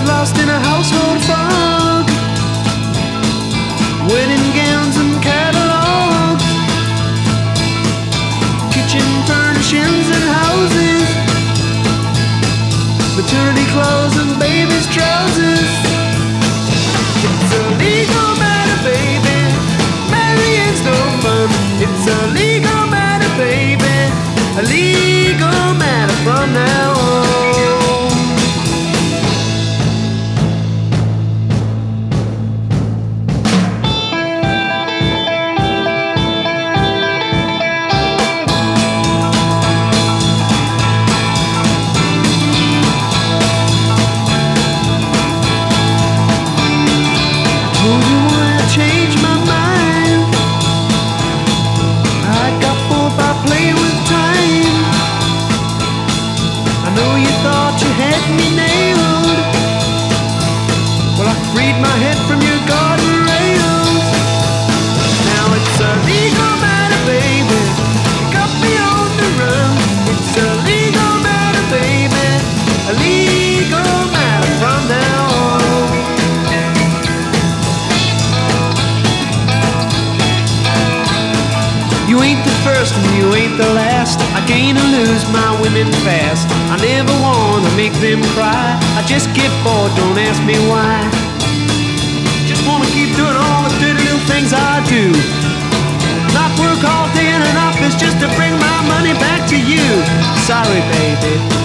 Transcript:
lost in a household fog. Wedding gowns and catalogs, kitchen furnishings and houses, maternity clothes and baby's trousers. It's a legal matter, baby. Marrying's no fun. It's a legal matter, baby. A legal matter from now on. You ain't the first and you ain't the last. I gain or lose my women fast. I never wanna make them cry. I just get bored, don't ask me why. Just wanna keep doing all the dirty little things I do. Not work all day in an office just to bring my money back to you. Sorry, baby.